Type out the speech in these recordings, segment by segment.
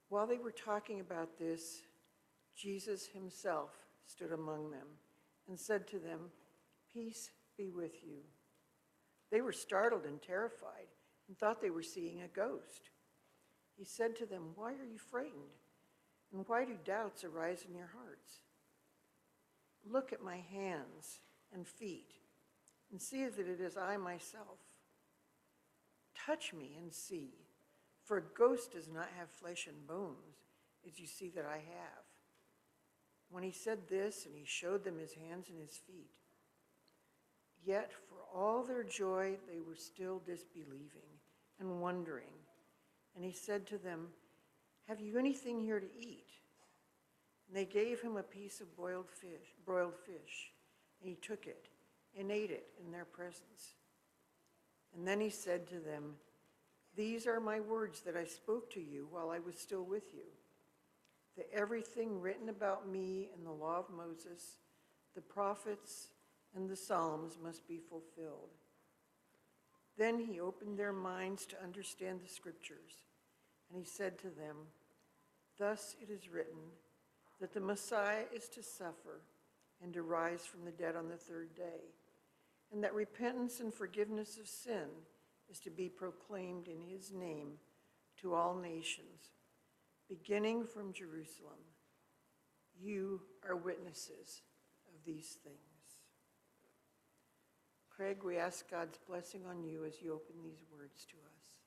While they were talking about this, Jesus himself stood among them and said to them, "Peace be with you." They were startled and terrified and thought they were seeing a ghost. He said to them, "Why are you frightened? And why do doubts arise in your hearts? Look at my hands and feet and see that it is I myself. Touch me and see, for a ghost does not have flesh and bones, as you see that I have." When he said this, and he showed them his hands and his feet, yet for all their joy they were still disbelieving and wondering. And he said to them, "Have you anything here to eat?" And they gave him a piece of broiled fish, and he took it and ate it in their presence. And then he said to them, "These are my words that I spoke to you while I was still with you, that everything written about me in the law of Moses, the prophets, and the Psalms must be fulfilled." Then he opened their minds to understand the scriptures, and he said to them, "Thus it is written, that the Messiah is to suffer and to rise from the dead on the third day, and that repentance and forgiveness of sin is to be proclaimed in his name to all nations, beginning from Jerusalem. You are witnesses of these things." Craig, we ask God's blessing on you as you open these words to us.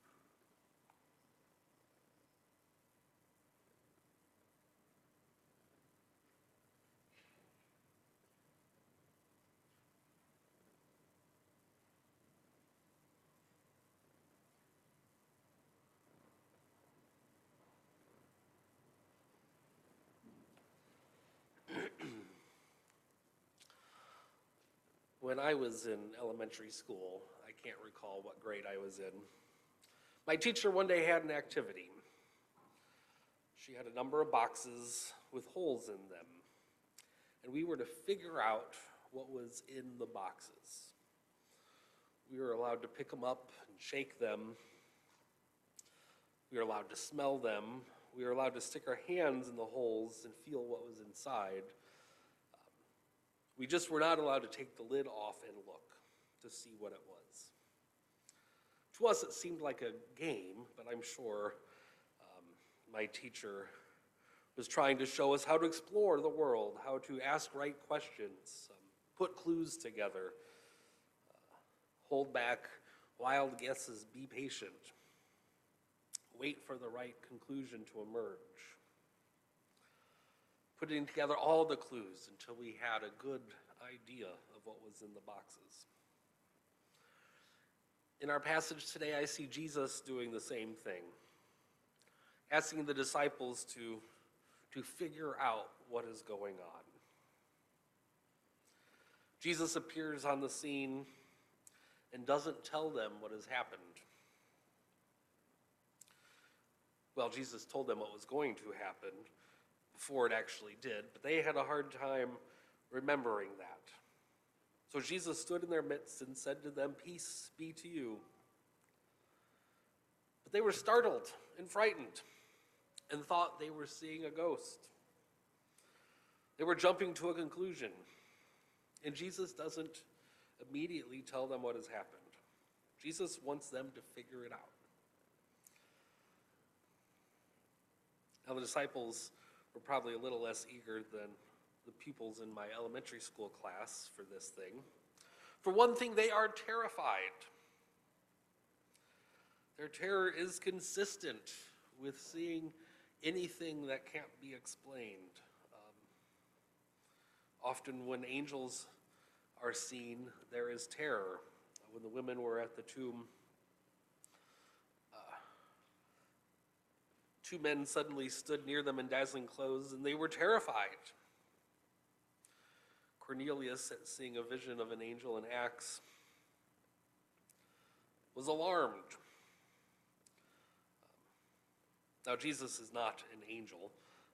When I was in elementary school, I can't recall what grade I was in, my teacher one day had an activity. She had a number of boxes with holes in them, and we were to figure out what was in the boxes. We were allowed to pick them up and shake them. We were allowed to smell them. We were allowed to stick our hands in the holes and feel what was inside. We just were not allowed to take the lid off and look to see what it was. To us, it seemed like a game, but I'm sure my teacher was trying to show us how to explore the world, how to ask right questions, put clues together, hold back wild guesses, be patient, wait for the right conclusion to emerge. Putting together all the clues until we had a good idea of what was in the boxes. In our passage today, I see Jesus doing the same thing, asking the disciples to figure out what is going on. Jesus appears on the scene and doesn't tell them what has happened. Well, Jesus told them what was going to happen before it actually did, but they had a hard time remembering that. So Jesus stood in their midst and said to them, "Peace be to you." But they were startled and frightened and thought they were seeing a ghost. They were jumping to a conclusion, and Jesus doesn't immediately tell them what has happened. Jesus wants them to figure it out. Now, the disciples were probably a little less eager than the pupils in my elementary school class for this thing. For one thing, they are terrified. Their terror is consistent with seeing anything that can't be explained. Often when angels are seen, there is terror. When the women were at the tomb, two men suddenly stood near them in dazzling clothes, and they were terrified. Cornelius, at seeing a vision of an angel in Acts, was alarmed. Now, Jesus is not an angel,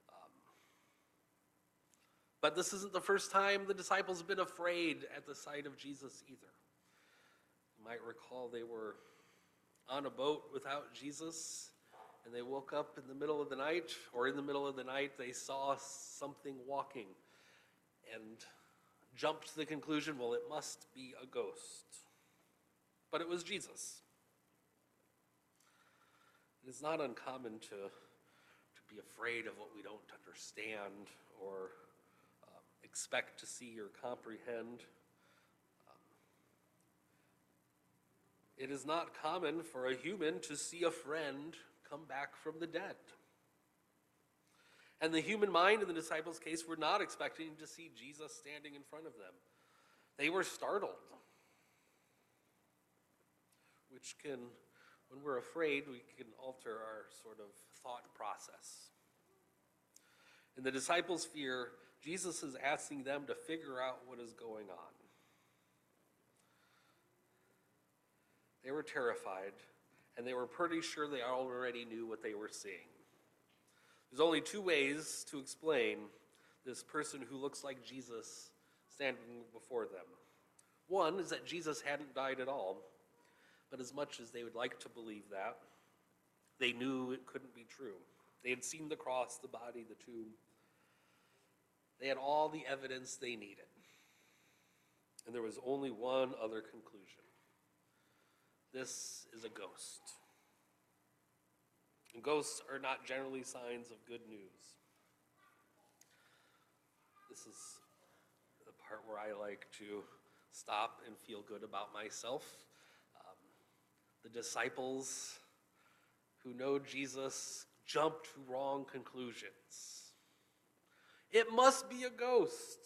but this isn't the first time the disciples have been afraid at the sight of Jesus either. You might recall they were on a boat without Jesus and they woke up in the middle of the night, or in the middle of the night they saw something walking and jumped to the conclusion, well, it must be a ghost. But it was Jesus. It is not uncommon to be afraid of what we don't understand or expect to see or comprehend. It is not common for a human to see a friend come back from the dead. And the human mind in the disciples' case were not expecting to see Jesus standing in front of them. They were startled, which can, when we're afraid, we can alter our sort of thought process. In the disciples' fear, Jesus is asking them to figure out what is going on. They were terrified, and they were pretty sure they already knew what they were seeing. There's only two ways to explain this person who looks like Jesus standing before them. One is that Jesus hadn't died at all, but as much as they would like to believe that, they knew it couldn't be true. They had seen the cross, the body, the tomb. They had all the evidence they needed. And there was only one other conclusion. This is a ghost. And ghosts are not generally signs of good news. This is the part where I like to stop and feel good about myself. The disciples who know Jesus jump to wrong conclusions. It must be a ghost.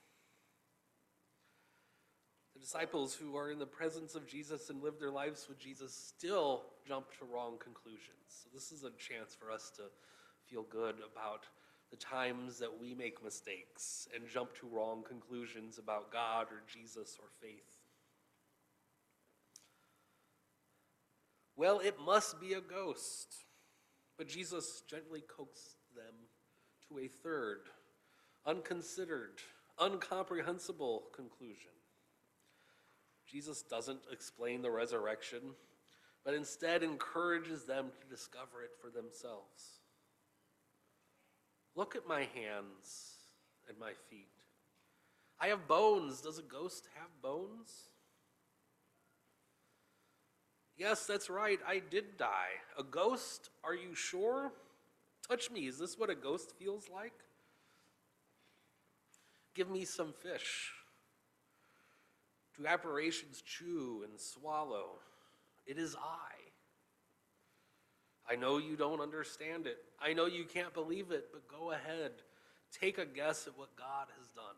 The disciples who are in the presence of Jesus and live their lives with Jesus still jump to wrong conclusions. So this is a chance for us to feel good about the times that we make mistakes and jump to wrong conclusions about God or Jesus or faith. Well, it must be a ghost. But Jesus gently coaxed them to a third, unconsidered, incomprehensible conclusion. Jesus doesn't explain the resurrection, but instead encourages them to discover it for themselves. Look at my hands and my feet. I have bones. Does a ghost have bones? Yes, that's right. I did die. A ghost? Are you sure? Touch me. Is this what a ghost feels like? Give me some fish. Do apparitions chew and swallow? It is I know you don't understand it. I know you can't believe it, but go ahead. Take a guess at what God has done.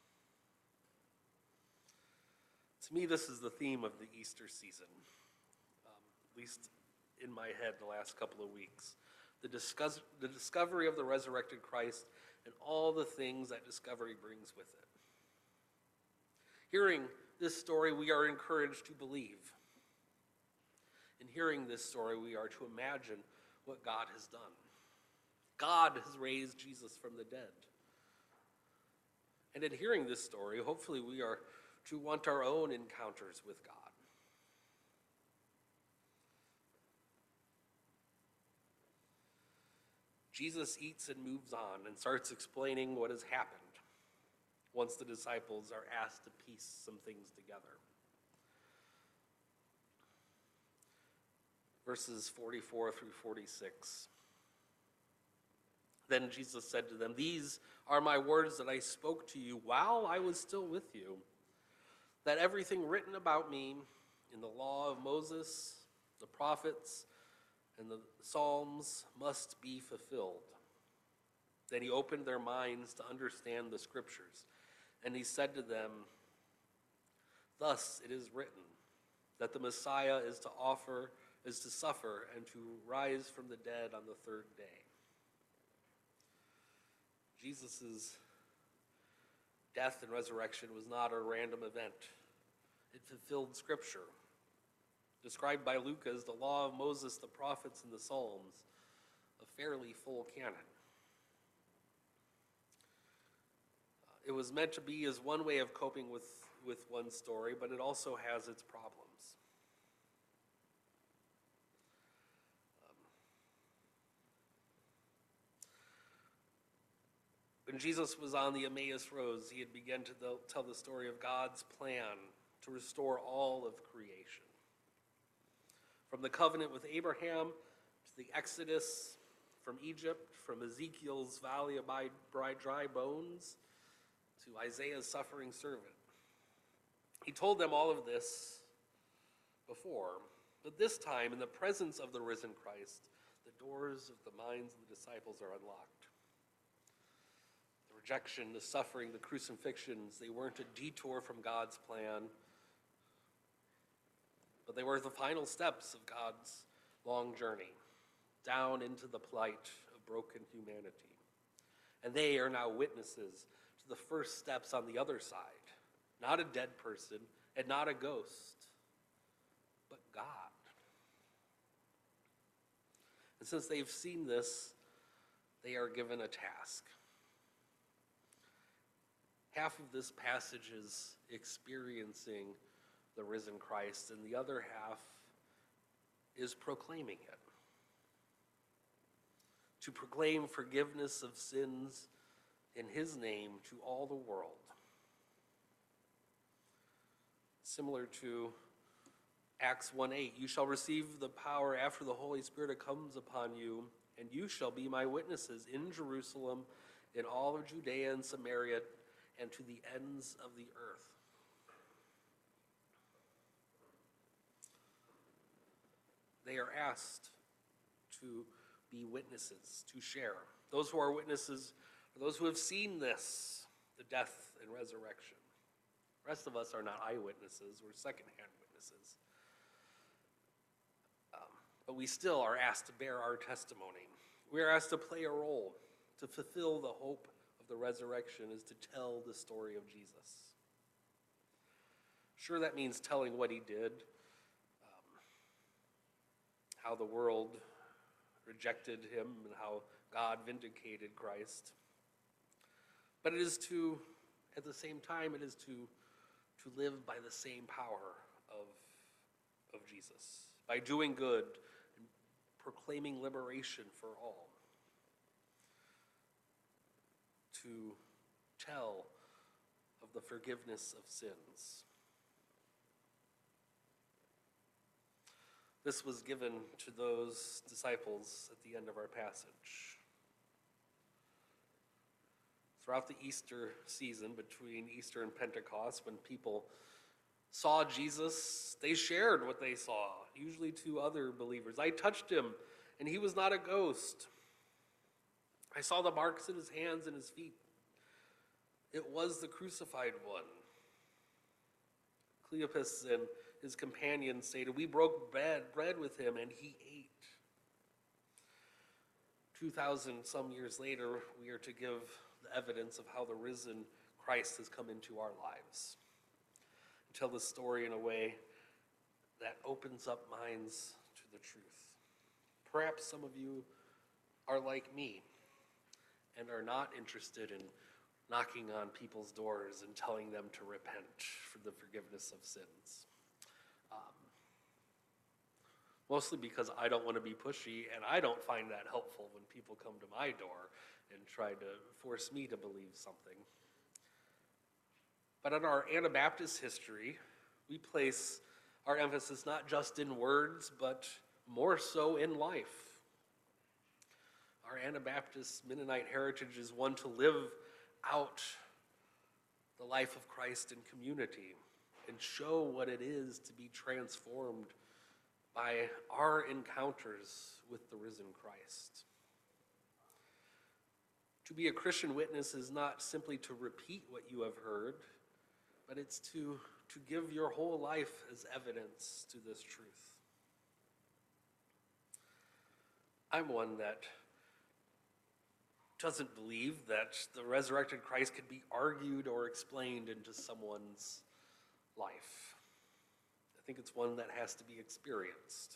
To me, this is the theme of the Easter season, at least in my head the last couple of weeks. The discovery of the resurrected Christ and all the things that discovery brings with it. Hearing this story, we are encouraged to believe. In hearing this story, we are to imagine what God has done. God has raised Jesus from the dead. And in hearing this story, hopefully we are to want our own encounters with God. Jesus eats and moves on and starts explaining what has happened once the disciples are asked to piece some things together. Verses 44 through 46. Then Jesus said to them, "These are my words that I spoke to you while I was still with you, that everything written about me in the law of Moses, the prophets, and the Psalms must be fulfilled." Then he opened their minds to understand the scriptures, and he said to them, "Thus it is written, that the Messiah is to suffer and to rise from the dead on the third day." Jesus' death and resurrection was not a random event. It fulfilled Scripture, described by Luke as the law of Moses, the prophets, and the Psalms, a fairly full canon. It was meant to be as one way of coping with one story, but it also has its problems. When Jesus was on the Emmaus Road, he had begun to tell the story of God's plan to restore all of creation. From the covenant with Abraham to the Exodus from Egypt, from Ezekiel's valley of dry bones to Isaiah's suffering servant. He told them all of this before, but this time, in the presence of the risen Christ, the doors of the minds of the disciples are unlocked. The rejection, the suffering, the crucifixions, they weren't a detour from God's plan, but they were the final steps of God's long journey down into the plight of broken humanity. And they are now witnesses to the first steps on the other side. Not a dead person and not a ghost, but God. And since they've seen this, they are given a task. Half of this passage is experiencing the risen Christ, and the other half is proclaiming it. To proclaim forgiveness of sins in his name to all the world. Similar to Acts 1:8, you shall receive the power after the Holy Spirit comes upon you, and you shall be my witnesses in Jerusalem, in all of Judea and Samaria, and to the ends of the earth. They are asked to be witnesses, to share. Those who are witnesses are those who have seen this, the death and resurrection. The rest of us are not eyewitnesses, we're secondhand witnesses. But we still are asked to bear our testimony. We are asked to play a role, to fulfill the hope of the resurrection is to tell the story of Jesus. Sure, that means telling what he did, how the world rejected him and how God vindicated Christ. But it is to, at the same time, it is to live by the same power of Jesus, by doing good and proclaiming liberation for all, to tell of the forgiveness of sins. This was given to those disciples at the end of our passage. Throughout the Easter season, between Easter and Pentecost, when people saw Jesus, they shared what they saw, usually to other believers. I touched him, and he was not a ghost. I saw the marks in his hands and his feet. It was the crucified one. Cleopas and his companions stated, we broke bread with him, and he ate. 2,000 some years later, we are to give the evidence of how the risen Christ has come into our lives. Tell the story in a way that opens up minds to the truth. Perhaps some of you are like me and are not interested in knocking on people's doors and telling them to repent for the forgiveness of sins. Mostly because I don't want to be pushy, and I don't find that helpful when people come to my door and try to force me to believe something. But in our Anabaptist history, we place our emphasis not just in words, but more so in life. Our Anabaptist Mennonite heritage is one to live out the life of Christ in community and show what it is to be transformed by our encounters with the risen Christ. To be a Christian witness is not simply to repeat what you have heard, but it's to give your whole life as evidence to this truth. I'm one that doesn't believe that the resurrected Christ could be argued or explained into someone's life. I think it's one that has to be experienced.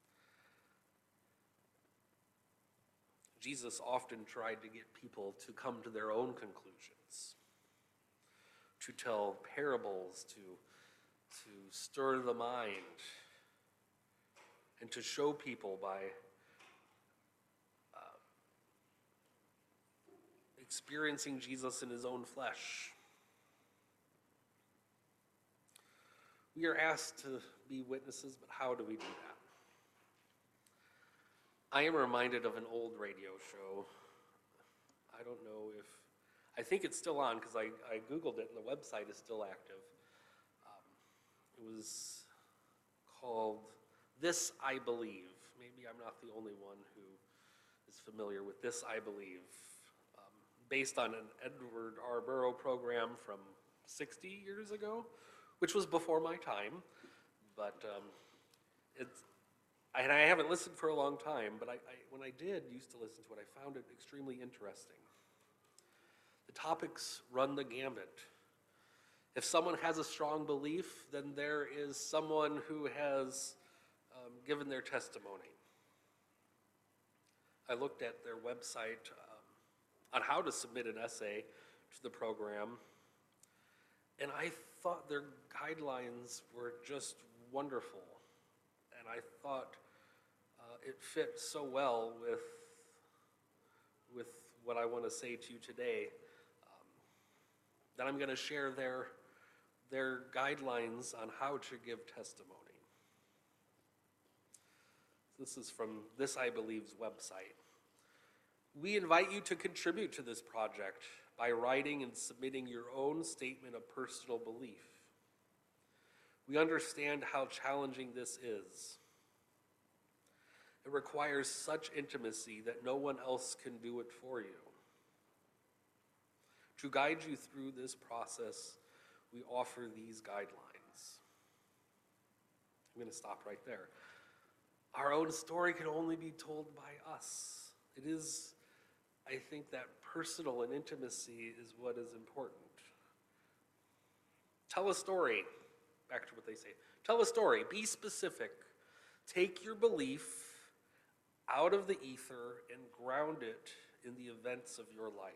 Jesus often tried to get people to come to their own conclusions, to tell parables, to stir the mind, and to show people by experiencing Jesus in his own flesh. We are asked to be witnesses, but how do we do that? I am reminded of an old radio show. I don't know if, I think it's still on because I Googled it and the website is still active. It was called This I Believe. Maybe I'm not the only one who is familiar with This I Believe. Based on an Edward R. Burrow program from 60 years ago, which was before my time, but and I haven't listened for a long time, but when I did used to listen to it, I found it extremely interesting. The topics run the gambit. If someone has a strong belief, then there is someone who has given their testimony. I looked at their website on how to submit an essay to the program, and I thought their guidelines were just wonderful. And I thought it fit so well with what I want to say to you today, that I'm going to share their guidelines on how to give testimony. This is from This I Believe's website. We invite you to contribute to this project by writing and submitting your own statement of personal belief. We understand how challenging this is. It requires such intimacy that no one else can do it for you. To guide you through this process, we offer these guidelines. I'm going to stop right there. Our own story can only be told by us. It is, I think, that personal and intimacy is what is important. Tell a story. Back to what they say. Tell a story. Be specific. Take your belief out of the ether and ground it in the events of your life.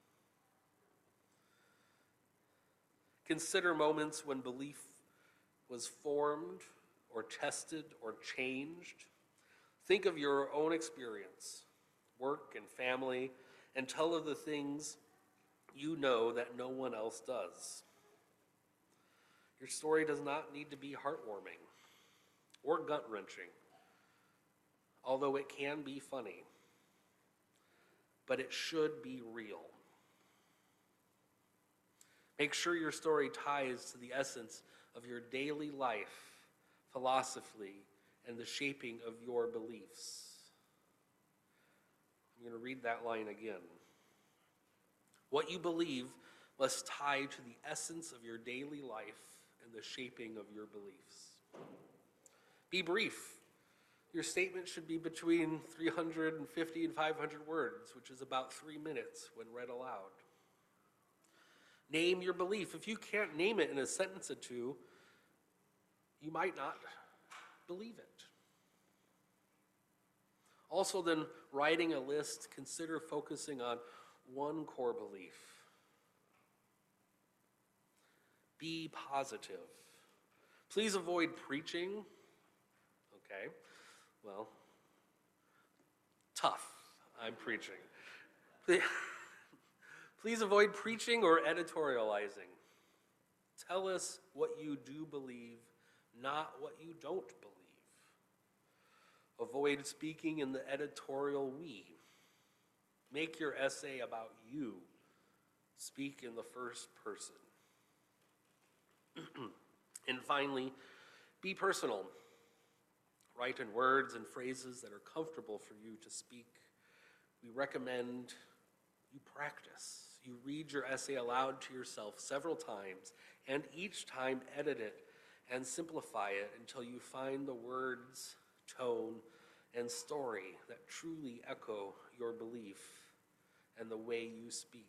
Consider moments when belief was formed or tested or changed. Think of your own experience, work and family, and tell of the things you know that no one else does. Your story does not need to be heartwarming or gut-wrenching, although it can be funny, but it should be real. Make sure your story ties to the essence of your daily life, philosophy, and the shaping of your beliefs. I'm going to read that line again. What you believe must tie to the essence of your daily life and the shaping of your beliefs. Be brief. Your statement should be between 350 and 500 words, which is about 3 minutes when read aloud. Name your belief. If you can't name it in a sentence or two, you might not believe it. Also, then, writing a list, consider focusing on one core belief. Be positive. Please avoid preaching. Okay, well, tough. I'm preaching. Please avoid preaching or editorializing. Tell us what you do believe, not what you don't believe. Avoid speaking in the editorial we. Make your essay about you. Speak in the first person. And finally, be personal. Write in words and phrases that are comfortable for you to speak. We recommend you practice. You read your essay aloud to yourself several times, and each time edit it and simplify it until you find the words, tone, and story that truly echo your belief and the way you speak.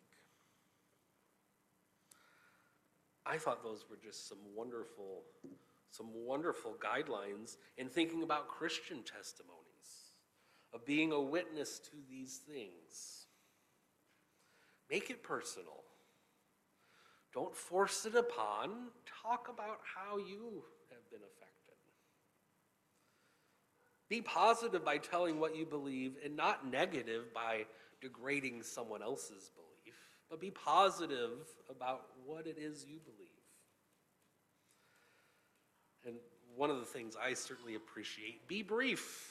I thought those were just some wonderful guidelines in thinking about Christian testimonies, of being a witness to these things. Make it personal. Don't force it upon. Talk about how you have been affected. Be positive by telling what you believe and not negative by degrading someone else's belief. but be positive about what it is you believe. And one of the things I certainly appreciate, be brief.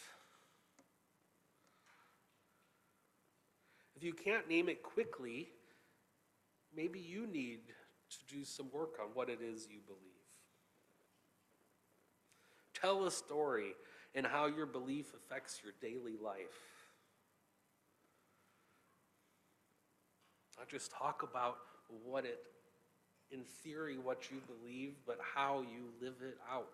If you can't name it quickly, maybe you need to do some work on what it is you believe. Tell a story and how your belief affects your daily life. Not just talk about what it, in theory, what you believe, but how you live it out.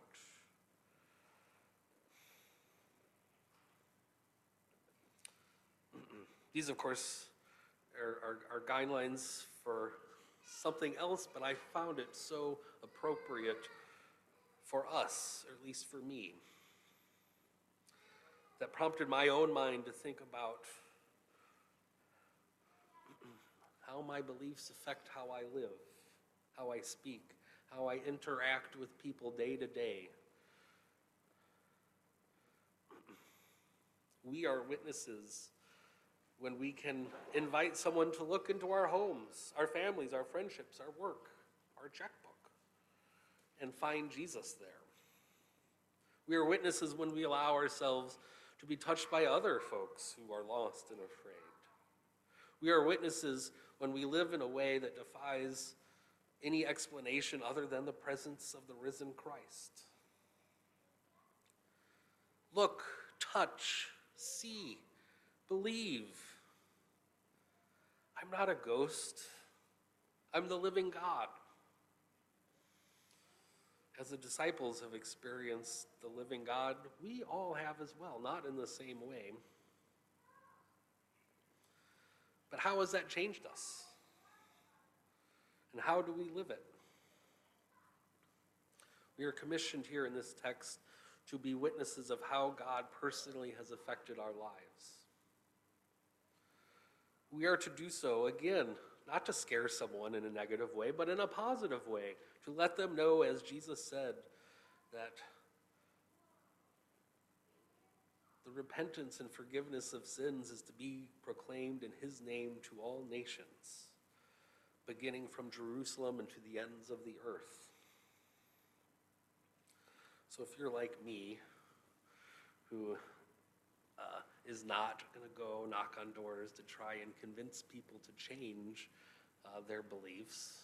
These, of course, are guidelines for something else, but I found it so appropriate for us, or at least for me, that prompted my own mind to think about how my beliefs affect how I live, how I speak, how I interact with people day to day. We are witnesses when we can invite someone to look into our homes, our families, our friendships, our work, our checkbook, and find Jesus there. We are witnesses when we allow ourselves to be touched by other folks who are lost and afraid. We are witnesses when we live in a way that defies any explanation other than the presence of the risen Christ. Look, touch, see, believe. I'm not a ghost. I'm the living God. As the disciples have experienced the living God, we all have as well, not in the same way. But how has that changed us? And how do we live it? We are commissioned here in this text to be witnesses of how God personally has affected our lives. We are to do so, again, not to scare someone in a negative way, but in a positive way, to let them know, as Jesus said, that the repentance and forgiveness of sins is to be proclaimed in his name to all nations, beginning from Jerusalem and to the ends of the earth. So if you're like me, who is not going to go knock on doors to try and convince people to change their beliefs,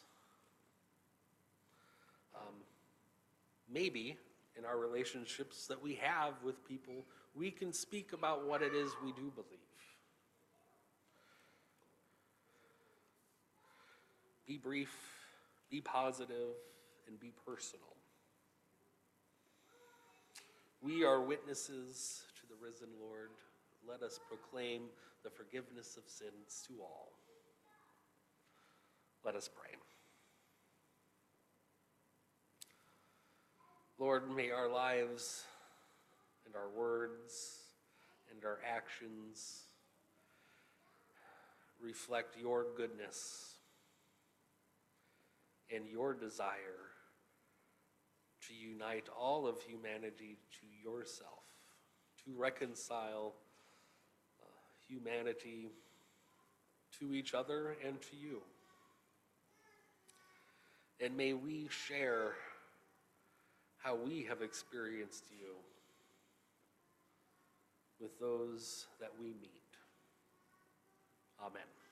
maybe in our relationships that we have with people, we can speak about what it is we do believe. Be brief, be positive, and be personal. We are witnesses to the risen Lord. Let us proclaim the forgiveness of sins to all. Let us pray. Lord, may our lives and our words and our actions reflect your goodness and your desire to unite all of humanity to yourself, to reconcile humanity to each other and to you. And may we share how we have experienced you with those that we meet. Amen.